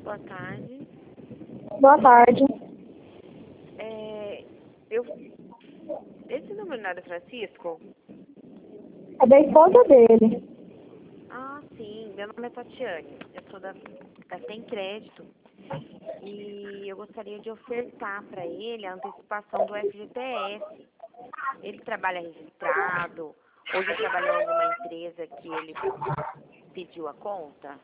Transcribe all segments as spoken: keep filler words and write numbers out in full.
boa tarde. Boa tarde. É, eu, esse número não é do Francisco? É da esposa dele. Ah, sim. Meu nome é Tatiane. Eu sou da, da Tem Crédito. E eu gostaria de ofertar para ele a antecipação do F G T S. Ele trabalha registrado? Ou já trabalhou em alguma empresa que ele pediu a conta?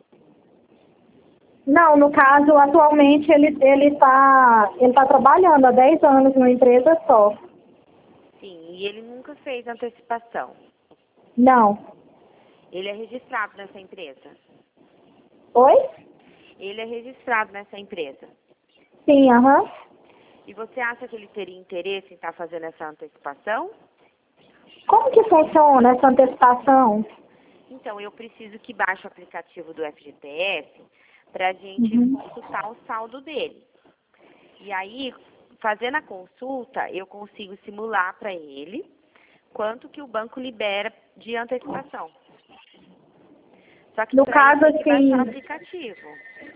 Não, no caso, atualmente ele ele tá, ele tá trabalhando há dez anos numa empresa só. Sim, e ele nunca fez antecipação. Não. Ele é registrado nessa empresa? Oi? Ele é registrado nessa empresa. Sim, aham. E você acha que ele teria interesse em estar fazendo essa antecipação? Como que funciona essa antecipação? Então, eu preciso que baixe o aplicativo do F G T S para a gente Uhum. consultar o saldo dele. E aí, fazendo a consulta, eu consigo simular para ele quanto que o banco libera de antecipação. Só que No para isso caso, tem que baixar o assim, aplicativo.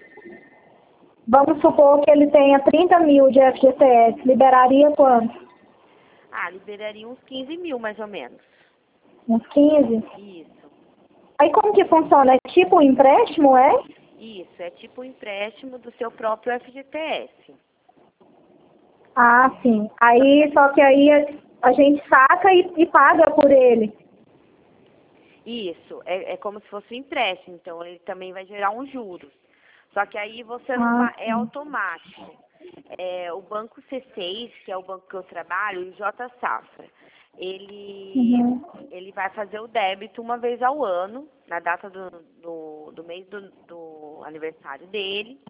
vamos supor que ele tenha trinta mil de F G T S. Liberaria quanto? Ah, liberaria uns quinze mil, mais ou menos. Uns quinze? Isso. Aí como que funciona? É tipo um empréstimo, é? Isso, é tipo um empréstimo do seu próprio F G T S. Ah, sim. Aí, só que aí a, a gente saca e, e paga por ele. Isso, é, é como se fosse um empréstimo, então ele também vai gerar uns juros. Só que aí você não Ah, vai, é sim. automático. É, o Banco C seis, que é o banco que eu trabalho, o J Safra, ele, Uhum. ele vai fazer o débito uma vez ao ano, na data do, do, do mês do, do aniversário dele.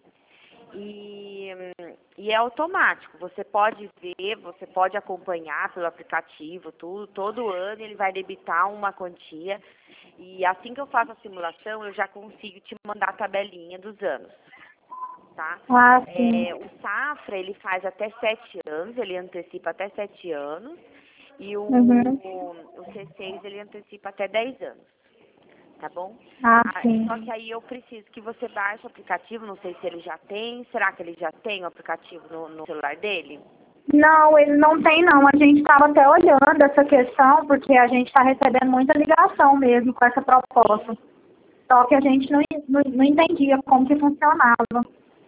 E, e é automático, você pode ver, você pode acompanhar pelo aplicativo, tudo, todo ano ele vai debitar uma quantia e assim que eu faço a simulação eu já consigo te mandar a tabelinha dos anos, tá? Ah, sim. É, o Safra ele faz até sete anos, ele antecipa até sete anos e o, Uhum. o C seis ele antecipa até dez anos. Tá bom? Ah, Ah, sim. só que aí eu preciso que você baixe o aplicativo, não sei se ele já tem. Será que ele já tem o aplicativo no, no celular dele? Não, ele não tem não. A gente estava até olhando essa questão, porque a gente está recebendo muita ligação mesmo com essa proposta. Só que a gente não, não, não entendia como que funcionava.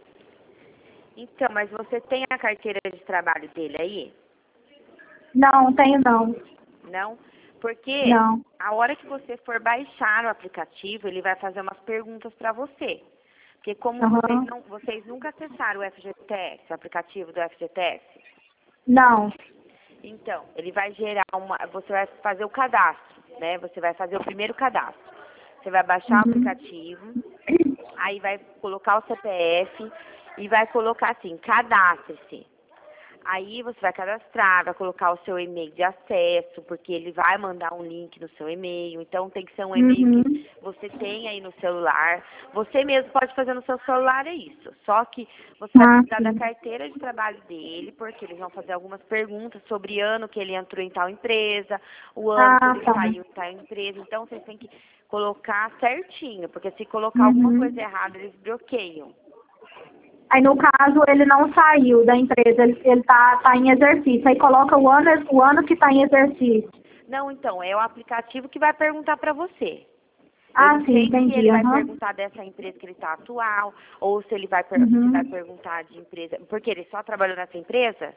Então, mas você tem a carteira de trabalho dele aí? Não, tenho não. Não? Porque Não. a hora que você for baixar o aplicativo, ele vai fazer umas perguntas para você. Porque como vocês, Aham. não, vocês nunca acessaram o F G T S, o aplicativo do F G T S, Não. então, ele vai gerar uma. Você vai fazer o cadastro, né? Você vai fazer o primeiro cadastro. Você vai baixar o Uhum. aplicativo, aí vai colocar o C P F e vai colocar assim, cadastre-se. Aí você vai cadastrar, vai colocar o seu e-mail de acesso, porque ele vai mandar um link no seu e-mail. Então tem que ser um e-mail Uhum. que você tem aí no celular. Você mesmo pode fazer no seu celular, é isso. Só que você vai Ah, precisar da sim. carteira de trabalho dele, porque eles vão fazer algumas perguntas sobre ano que ele entrou em tal empresa, o ano que Ah, ele tá. saiu em tal empresa. Então vocês têm que colocar certinho, porque se colocar alguma Uhum. coisa errada, eles bloqueiam. Aí, no caso, ele não saiu da empresa, ele, ele tá, tá em exercício. Aí coloca o ano, o ano que tá em exercício. Não, então, é o aplicativo que vai perguntar para você. Eu Ah, não sim, sei se entendi. ele vai Aham. perguntar dessa empresa que ele está atual, ou se ele vai, per- se vai Uhum. perguntar de empresa. Porque ele só trabalhou nessa empresa?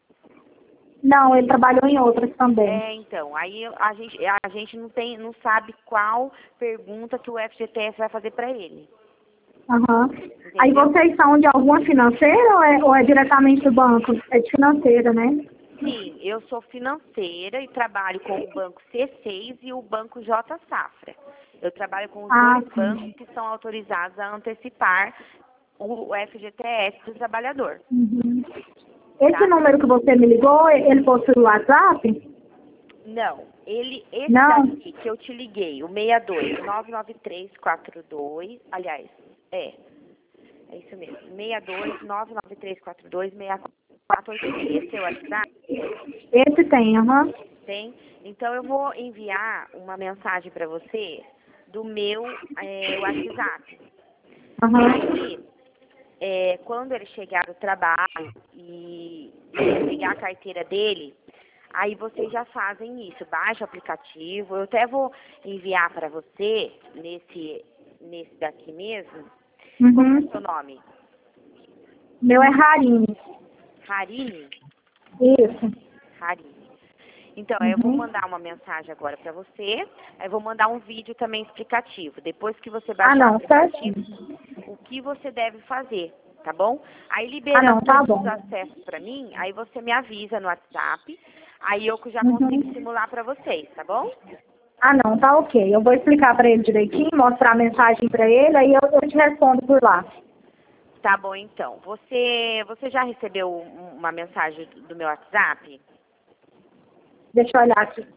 Não, ele trabalhou em outras também. É, então, aí a gente, a gente não tem, não sabe qual pergunta que o F G T S vai fazer para ele. Aham. Aí Entendeu? vocês são de alguma financeira ou é, ou é diretamente do banco? É de financeira, né? Sim, eu sou financeira e trabalho com o Banco C seis e o Banco J Safra. Eu trabalho com os Ah, dois bancos sim. que são autorizados a antecipar o F G T S do trabalhador, Uhum. Esse tá? número que você me ligou, ele possui o WhatsApp? Não, ele, esse Não? daqui que eu te liguei, o seis dois nove nove três quatro dois, aliás, é, é isso mesmo, seis dois nove nove três quatro dois seis quatro oito seis, esse é o WhatsApp? Esse tem, aham. Tem? Então eu vou enviar uma mensagem para você do meu é, WhatsApp. E Aham. aí, é, quando ele chegar do trabalho e pegar a carteira dele, aí vocês já fazem isso, baixa o aplicativo. Eu até vou enviar para você, nesse, nesse daqui mesmo. Uhum. Qual é o seu nome? Meu é Harine. Harine? Isso. Harine. Então, Uhum. eu vou mandar uma mensagem agora para você, aí vou mandar um vídeo também explicativo. Depois que você baixar Ah, não, o aplicativo, certinho. o que você deve fazer, tá bom? Aí Ah, liberando não, tá todos bom. os acessos para mim, aí você me avisa no WhatsApp, aí eu já Uhum. consigo simular para vocês, tá bom? Ah, não, tá ok. Eu vou explicar para ele direitinho, mostrar a mensagem para ele, aí eu, eu te respondo por lá. Tá bom, então. Você, você já recebeu um- uma mensagem do meu WhatsApp? Deixa eu olhar aqui.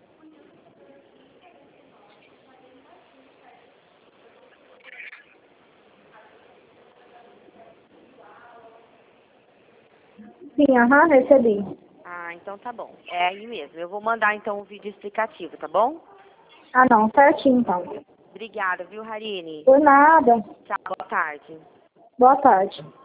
Sim, aham, recebi. Ah, então tá bom. É aí mesmo. Eu vou mandar então um vídeo explicativo, tá bom? Ah, não, certinho então. Obrigada, viu, Harine? Por nada. Tchau, boa tarde. Boa tarde.